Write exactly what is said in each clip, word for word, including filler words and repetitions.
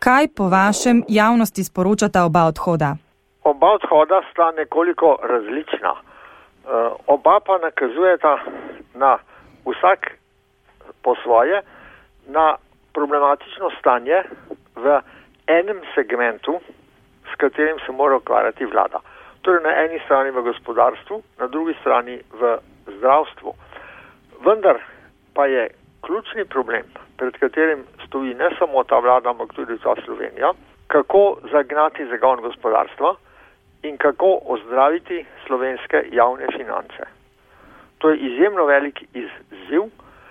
Kaj po vašem javnosti sporočata oba odhoda? Oba odhoda sta nekoliko različna. Oba pa nakazujeta na vsak po svoje, na problematično stanje v enem segmentu, s katerim se mora ukvarjati vlada. Torej na eni strani v gospodarstvu, na drugi strani v zdravstvu. Vendar pa je ključni problem, pred katerim stoji ne samo ta vlada, ampak tudi ta Slovenija, kako zagnati zagon gospodarstva in kako ozdraviti slovenske javne finance. To je izjemno velik izziv,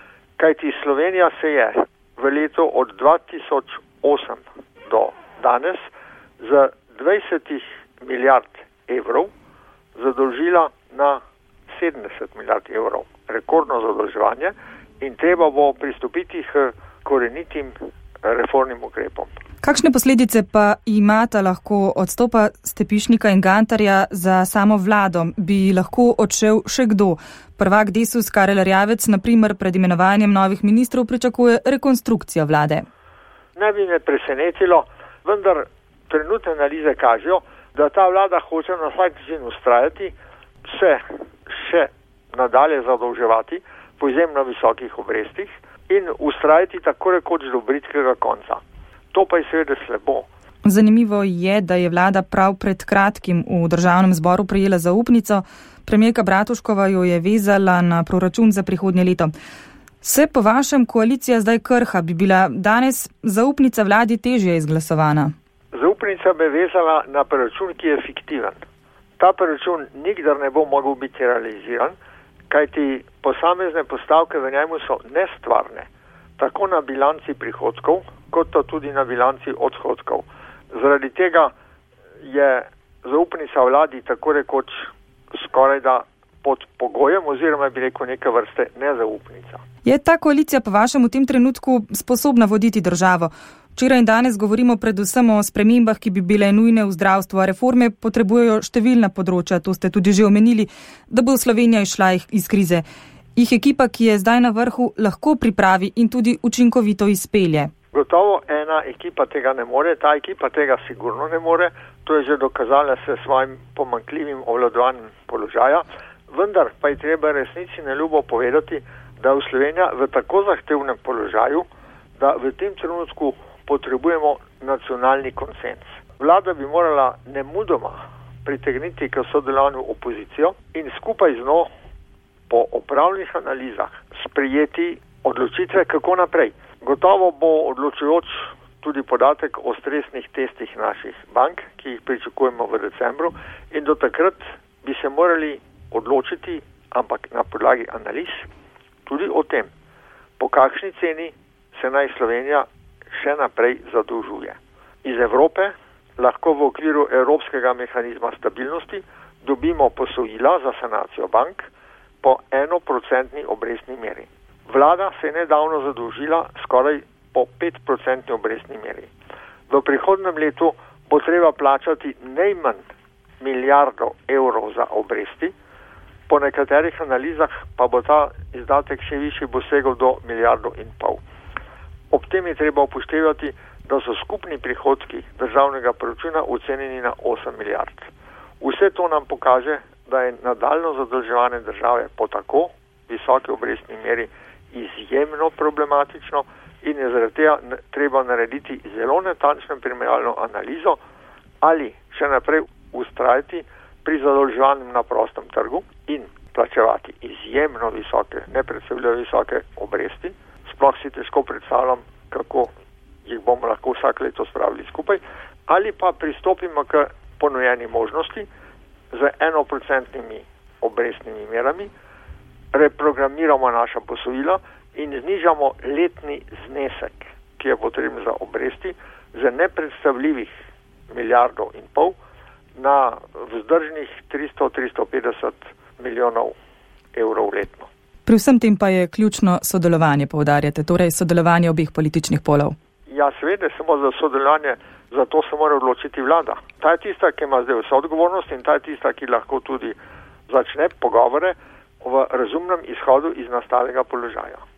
kajti Slovenija se je v letu od dva tisoč osem do danes z dvajset milijard evrov zadolžila na sedemdeset milijard evrov. Rekordno zadolževanje in treba bo pristopiti k korenitim reformnim ukrepom. Kakšne posledice pa imata lahko odstopa Stepišnika in Gantarja za samo vlado? Bi lahko odšel še kdo? Prvak Desus Karel Erjavec, na primer pred imenovanjem novih ministrov, pričakuje rekonstrukcijo vlade. Ne bi me presenetilo, vendar trenutne analize kažejo, da ta vlada hoče na vsak način ustrajati, se še nadalje zadolževati po izjemno visokih obrestih in ustrajati tako rekoč do bridkega konca. To pa je seveda slabo. Zanimivo je, da je vlada prav pred kratkim v državnem zboru prejela zaupnico. Premijerka Bratuškova jo je vezala na proračun za prihodnje leto. Se po vašem koalicija zdaj krha? Bi bila danes zaupnica vladi težje izglasovana? Zaupnica bi vezala na proračun, ki je fiktiven. Ta proračun nikdar ne bo mogel biti realiziran, kajti posamezne postavke v njemu so nestvarne, tako na bilanci prihodkov, kot tudi na bilanci odhodkov. Zaradi tega je zaupnica vladi tako rekoč skoraj da pod pogojem oziroma bi rekel neke vrste nezaupnica. Je ta koalicija po vašem v tem trenutku sposobna voditi državo? Včeraj in danes govorimo predvsem o spremembah, ki bi bile nujne v zdravstvu, a reforme potrebujejo številna področja, to ste tudi že omenili, da bo Slovenija išla iz krize. Jih ekipa, ki je zdaj na vrhu, lahko pripravi in tudi učinkovito izpelje? Gotovo ena ekipa tega ne more, ta ekipa tega sigurno ne more, to je že dokazala s svojim pomanjkljivim obvladovanjem položaja, vendar pa je treba resnici na ljubo povedati, da je Slovenija v tako zahtevnem položaju, da v tem trenutku potrebujemo nacionalni konsens. Vlada bi morala nemudoma pritegniti k sodelovanju opozicijo in skupaj z njo po opravljenih analizah sprejeti odločitve, kako naprej. Gotovo bo odločujoč tudi podatek o stresnih testih naših bank, ki jih pričakujemo v decembru, in do takrat bi se morali odločiti, ampak na podlagi analiz, tudi o tem, po kakšni ceni se naj Slovenija še naprej zadolžuje. Iz Evrope lahko v okviru Evropskega mehanizma stabilnosti dobimo posojila za sanacijo bank po enoprocentni obrestni meri. Vlada se je nedavno zadolžila skoraj po petprocentni obrestni meri. V prihodnem letu bo treba plačati najmanj milijardo evrov za obresti, po nekaterih analizah pa bo ta izdatek še višji, bo segel do milijardo in pol. Ob tem je treba upoštevati, da so skupni prihodki državnega proračuna ocenjeni na osem milijard. Vse to nam pokaže, da je nadaljno zadolževanje države po tako visoki obrestni meri izjemno problematično in je zaradi tega treba narediti zelo natančno primerjalno analizo ali še naprej ustrajati pri zadolževanju na prostem trgu in plačevati izjemno visoke, nepredstavljivo visoke obresti. Sploh si težko predstavljam, kako jih bomo lahko vsak leto spravili skupaj, ali pa pristopimo k ponujeni možnosti z enoprocentnimi obrestnimi merami, reprogramiramo naša posojila in znižamo letni znesek, ki je potreben za obresti, za nepredstavljivih milijardo in pol na vzdržnih tristo do tristo petdeset milijonov evrov letno. Pri vsem tem pa je ključno sodelovanje, poudarjate, torej sodelovanje obeh političnih polov. Ja, seveda, samo za sodelovanje, za to se mora odločiti vlada. Ta je tista, ki ima zdaj vso odgovornost in ta je tista, ki lahko tudi začne pogovore v razumnem izhodu iz nastalega položaja.